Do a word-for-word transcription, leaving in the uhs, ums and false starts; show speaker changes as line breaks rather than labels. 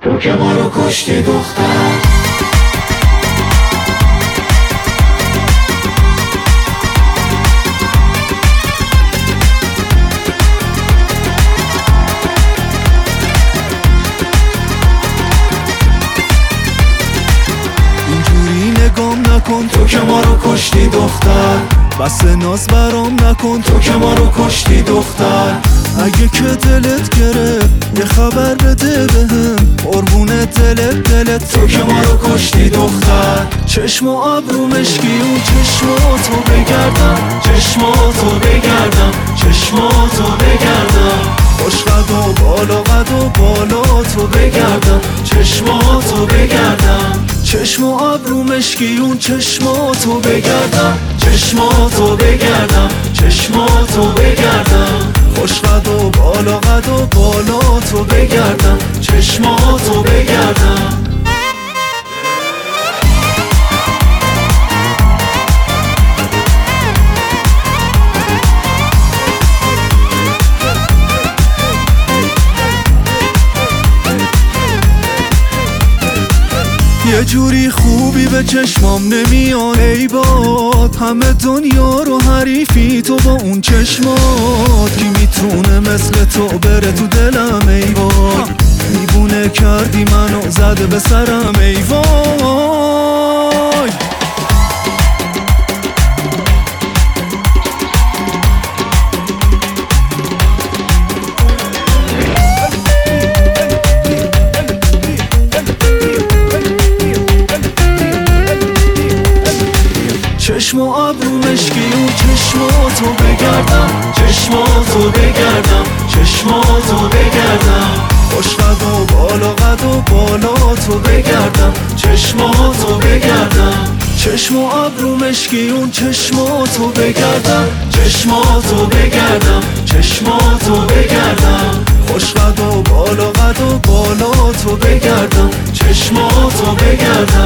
تو که ما رو کشتی دختر.
نکن تو که ما رو کشتی دختر، بس ناز برام نکن تو که ما رو کشتی دختر. اگه که دلت گرفت یه خبر بده بهم، قربون دلت دلت تو که ما رو کشتی دختر. چشم و ابرو مشکی و چشماتو بگردم، چشماتو بگردم، چشماتو بگردم. خوش قد و بالا قد و بالا تو بگردم، چشماتو بگردم. چشم و ابرو مشکی اون چشماتو بگردم، چشماتو بگردم، چشماتو بگردم. خوش قد و بالا قد و بالا تو بگردم، چشماتو بگردم. یه جوری خوبی به چشمام نمیاد ای باد، همه دنیا رو حریفی تو با اون چشمات. کی میتونه مثل تو بره تو دلم ای باد، دیوونه کردی منو زده به سرم ای وای. چشم و ابرو مشکی و چشماتو بگردم، چشماتو بگردم، چشماتو بگردم. خوش قد و بالا قد و بالا تو بگردم، چشماتو بگردم. چشم و ابرو مشکی اون چشماتو بگردم، چشماتو بگردم، چشماتو بگردم. خوش قد و بالا قد و بالا تو بگردم، چشماتو بگردم.